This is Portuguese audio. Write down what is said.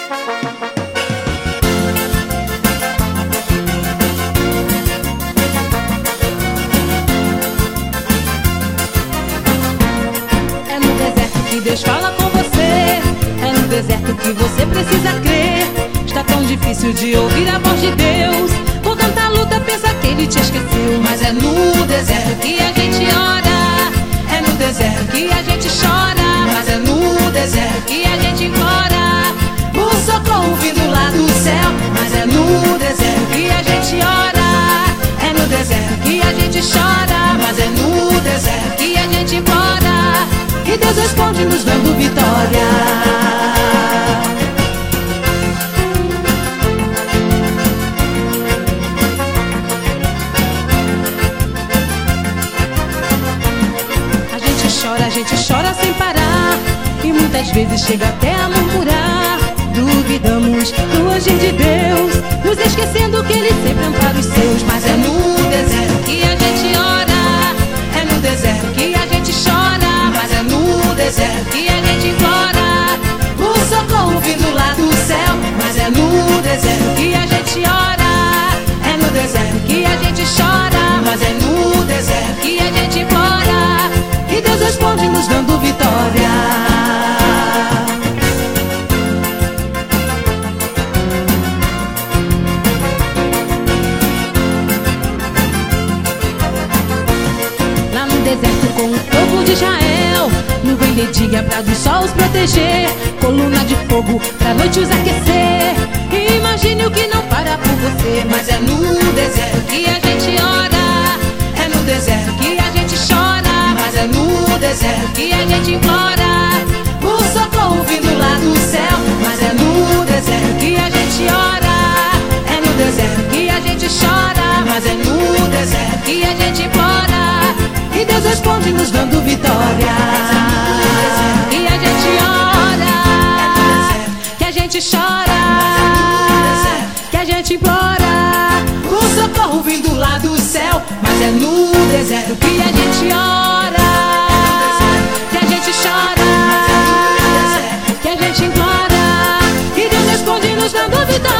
É no deserto que Deus fala com você, é no deserto que você precisa crer. Está tão difícil de ouvir a voz de Deus, com tanta luta pensa que Ele te esqueceu. Mas é no deserto que a gente ora, é no deserto que a gente chora, mas é no deserto que a gente implora o socorro vindo lá do céu. Mas é no deserto que a gente ora, é no deserto que a gente chora, mas é no deserto que a gente implora e Deus responde nos dando vitória. A gente chora sem parar e muitas vezes chega até a murmurar. Duvidamos do agir de Deus, nos esquecendo que Ele sempre ampara os seus. Mas é no deserto que a gente ora, é no deserto que a gente chora, mas é no deserto que a gente implora o socorro vindo lá do céu. Mas é no deserto que a gente ora, é no deserto que a gente chora, mas é no deserto que a gente implora e Deus responde nos dando vitória. Lá no deserto com o povo de Israel, nuvem de dia pra do sol os proteger, coluna de fogo pra noite os aquecer. E imagine o que não para por você. Mas é no deserto que a gente ora, é no deserto que a gente chora, mas é no deserto que a gente implora o socorro vindo lá do céu. Mas é no deserto que a gente ora, é no deserto que a gente chora, mas é no deserto que a gente implora e Deus responde nos dando vitória. Que a gente ora, que a gente chora, que a gente implora o socorro vindo lá do céu. Mas é no deserto que a gente ora, que a gente chora, que a gente implora e Deus responde nos dando vitória.